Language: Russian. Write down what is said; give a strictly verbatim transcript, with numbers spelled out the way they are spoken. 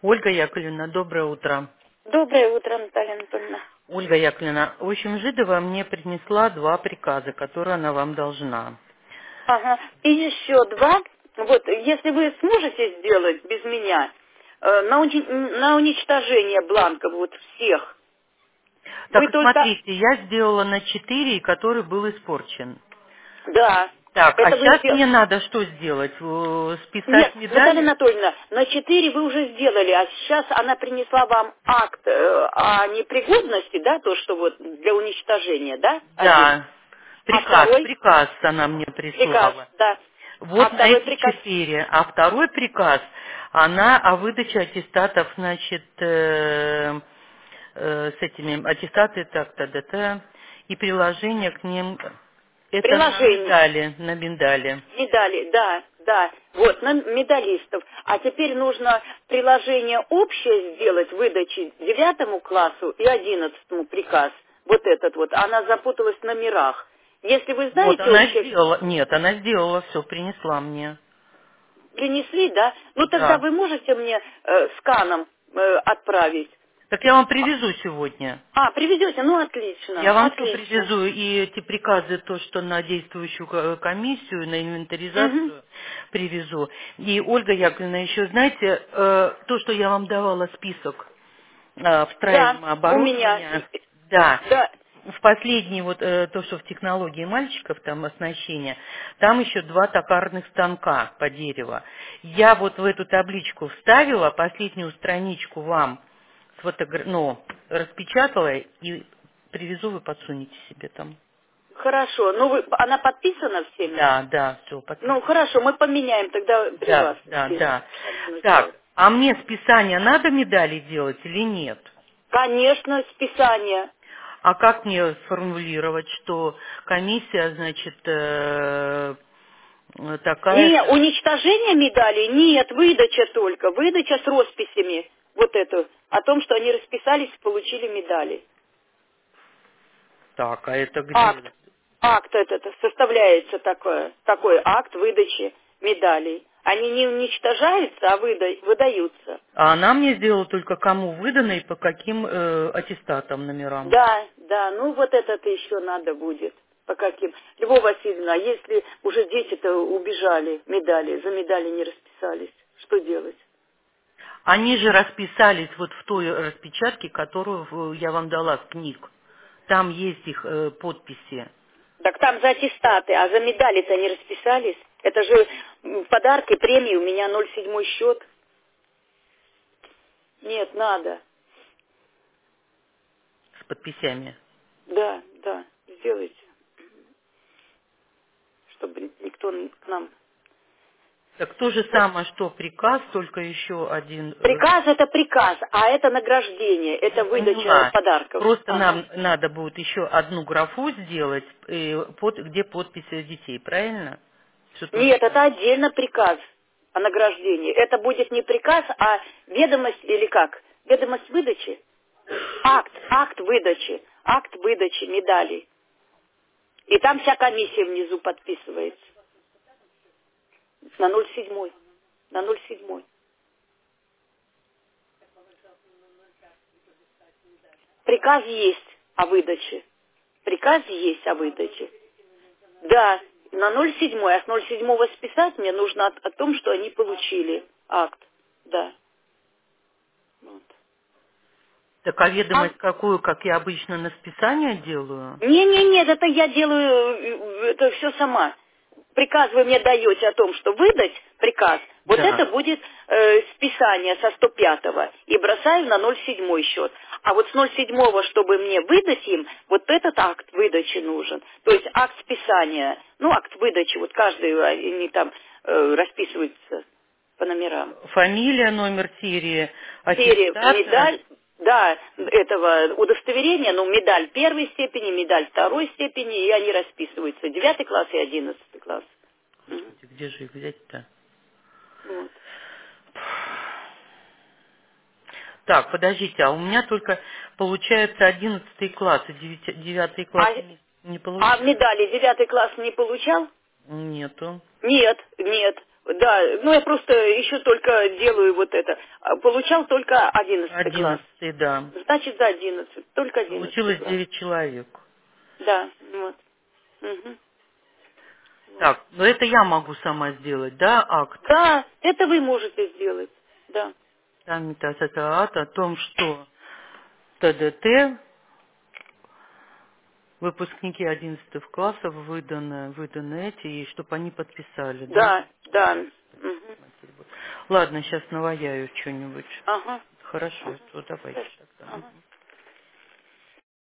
Ольга Яковлевна, доброе утро. Доброе утро, Наталья Анатольевна. Ольга Яковлевна, в общем, Жидова мне принесла два приказа, которые она вам должна. Ага. И еще два. Вот, если вы сможете сделать без меня, э, на, уни- на уничтожение бланков вот всех, вы Так, только... смотрите, я сделала на четыре, который был испорчен. Да, Так, а это вы сейчас сделали. мне надо что сделать? Э, Нет, Списать Наталья медали? Анатольевна, на четыре вы уже сделали, а сейчас она принесла вам акт э, о непригодности, да, то, что вот для уничтожения, да, один. Да, А приказ, второй приказ она мне приказ, прислала. да. А Вот на второй эти приказ четыре. А второй приказ, она о выдаче аттестатов, значит, э, э, с этими аттестаты так то да та и приложение к ним. Это на приложение. медали, на медали. Медали, да, да, вот, на медалистов. А теперь нужно приложение общее сделать, выдачи девятому классу и одиннадцатому приказ. Вот этот вот. Она запуталась в номерах. Если вы Вот знаете она общее, сделала, нет, она сделала все, принесла мне. принесли, да? Ну тогда Да. вы можете мне э, сканом э, отправить. Так я вам привезу сегодня. А, привезете? Ну отлично, Я вам все отлично. привезу, и эти приказы, то, что на действующую ко- комиссию, на Мгм. инвентаризацию привезу. И, Ольга Яковлевна, еще, знаете, э, то, что я вам давала список э, Да, встраиваемого у меня, оборудования, да, да, в последний, вот э, то, что в технологии мальчиков, там оснащение, там еще два токарных станка по дереву. Я вот в эту табличку вставила, последнюю страничку вам сфотогра- ну, распечатала и привезу, вы подсунете себе там. хорошо. Ну вы, она подписана всеми? Да, да, все, Ну, подписано. хорошо, мы поменяем тогда при Да, вас да, здесь. да. Одну Так, сделать. а мне списание надо медали делать или нет? Конечно, списание. А как мне сформулировать, что комиссия, значит, э, э, Не, такая-то? уничтожение медалей нет, выдача только. Выдача с росписями. Вот эту. О том, что они расписались и получили медали. Так, а это Акт. где? Акт этот составляется такой, такой акт выдачи медалей. Они не уничтожаются, а выда- выдаются. А она мне сделала только кому выдано и по каким э, аттестатам, номерам. Да, да, ну вот это-то еще надо будет. По каким? Любовь Васильевна, а если уже дети-то убежали, медали, за медали не расписались, что делать? Они же расписались вот в той распечатке, которую в- я вам дала с книг. Там есть их э, подписи. Так там за аттестаты, а за медали-то не расписались. Это же м, подарки, премии, у меня ноль семь счет. Нет, надо. С подписями. Да, да, сделайте, чтобы никто к нам... Так то же самое, что приказ, только еще один. э, Приказ это приказ, а это награждение, это Я выдача поняла. подарков. Просто Ага. нам надо будет еще одну графу сделать, э, под- где подписи детей, правильно? Все то же Нет, это самое. отдельно приказ о награждении. Это будет не приказ, а ведомость или как? Ведомость выдачи? Акт, акт выдачи, акт выдачи медалей. И там вся комиссия внизу подписывается. На ноль семь. На ноль семь. Приказ есть о выдаче. Приказ есть о выдаче. Да, на ноль семь, а с ноль семь списать мне нужно о, о том, что они получили акт. Да. Вот. Так а А ведомость какую, как я обычно на списание делаю? Не-не-нет, это я делаю, э, это все сама. Приказ вы мне даете о том, что выдать приказ, вот это Да. будет э, списание со сто пятого и бросаю на ноль семь счет. А вот с ноль семь, чтобы мне выдать им, вот этот акт выдачи нужен. То есть акт списания, ну акт выдачи, вот каждый, они там э, расписываются по номерам. Фамилия, номер серии, Серия аттестата. медаль, да, этого удостоверения, ну, медаль первой степени, медаль второй степени, и они расписываются. Девятый класс и одиннадцатый класс. Мгм. Господи, где же их взять-то? Вот. Так, подождите, а у меня только получается одиннадцатый класс, и девятый класс А, не, не а получается. медали девятый класс не получал? Нету. Нет, нет. Да, ну я просто еще только делаю вот это. А получал только одиннадцатый класс. Одиннадцатый, да. Значит, за одиннадцать, только одиннадцатый Получилось класс. девять человек. Да, вот. Мгм. Вот. Так, но это я могу сама сделать, да, акт? Да, это вы можете сделать. Да. Там акт о том, что ТДТ, выпускники одиннадцатых классов выданы, выданы эти, и чтобы они подписали, да? Да, да. Мгм. Ладно, сейчас наваяю что-нибудь. Ага. Хорошо, то давайте тогда. Ага.